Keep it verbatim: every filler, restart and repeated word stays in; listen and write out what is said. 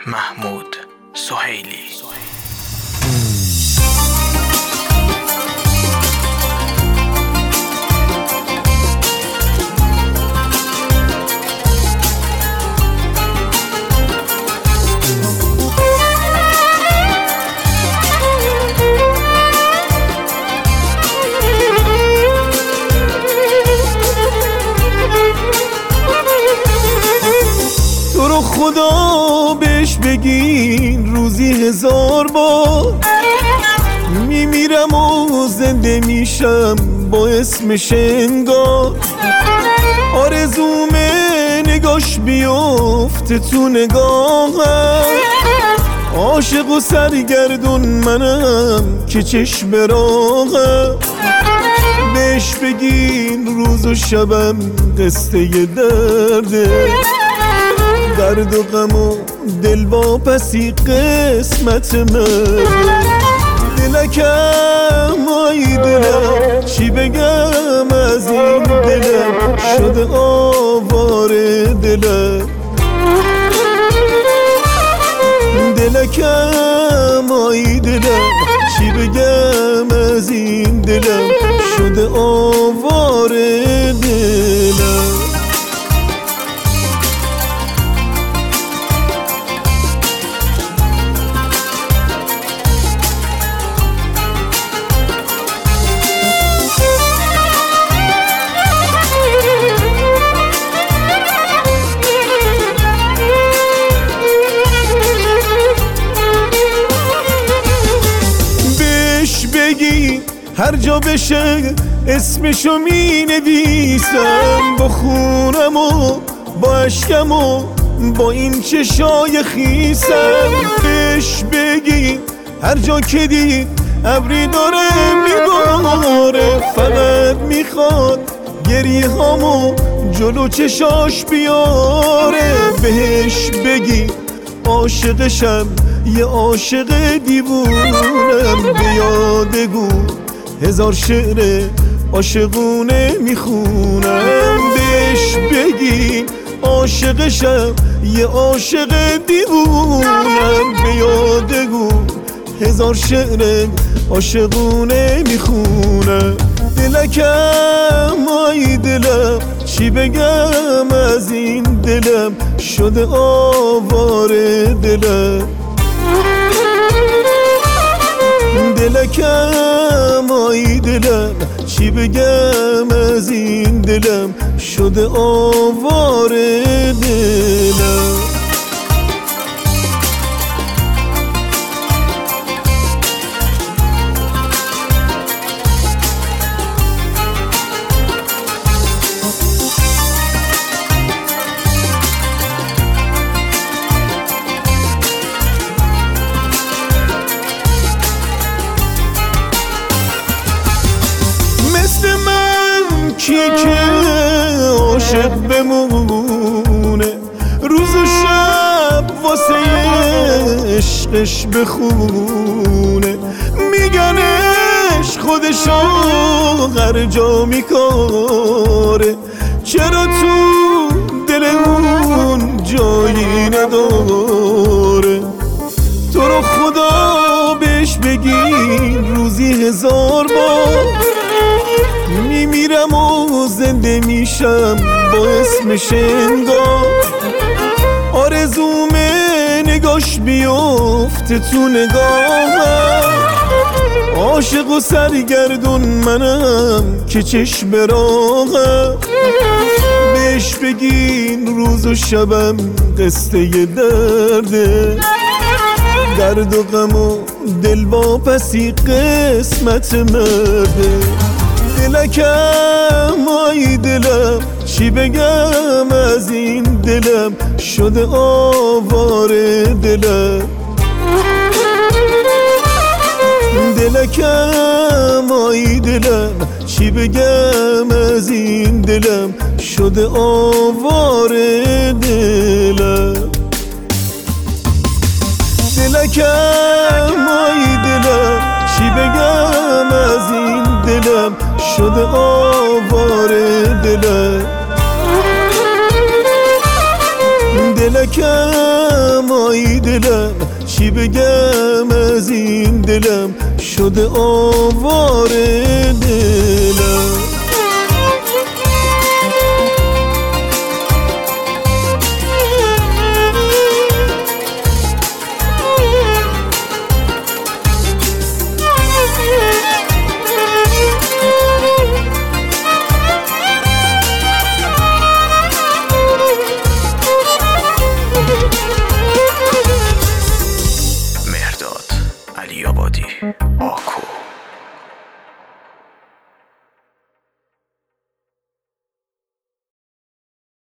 محمود سهیلی. تو رو خدا بهش بگین روزی هزار بار میمیرم و زنده میشم با اسمش انگار. آرزومه نگاش بیفته تو نگاهم، عاشق و سرگردون منم که چشم راهم. بهش بگین روز و شبم قصه درده، درد و غم و دل با پسی قسمت من. دلکم آی دلم چی بگم از این دلم، شده آواره دلم. دلکم آی دلم چی بگم از این دلم، شده آواره دلم. بگی هر جا بشه اسمشو می نویسم، با خونم و با عشقم و با این چشای خیسم. بهش بگی هر جا که دید ابری داره میباره، فقط میخواد گریه هامو جلو چشاش بیاره. بهش بگی عاشقشم یه عاشق دیوونم، به یادگو هزار شعر عاشقونه میخونم. بهش بگی عاشقشم یه عاشق دیوونم، به یادگو هزار شعر عاشقونه میخونم. دلکم آی دلم چی بگم از این دلم، شده آواره دلم. دلکم آی دلم چی بگم از این دلم، شده آواره دلم. مثل من کیه که عاشق بمونه، روز و شب واسه عشقش بخونه. میگنش خودشو هر جا میکاره، چرا تو دل اون جایی نداره. تو رو خدا بهش بگین روزی هزار بار میمیرم و زنده میشم با اسمش انگار. آرزومه نگاش بیفته تو نگاهم، عاشق و سرگردون منم که چشم راهم. بهش بگین روز و شبم قصه درده، درد و غم و دل با پسی قسمت مرده. دلکم آی دلم چی بگم از این دلم، شده آواره دلم. دلکم آی دلم چی بگم از این دلم، شده آواره دلم. دلکم آی دلم چی بگم از این دلم، شده آواره دلم. فلکم آی دلم، چی بگم از این دلم شده آواره دلم.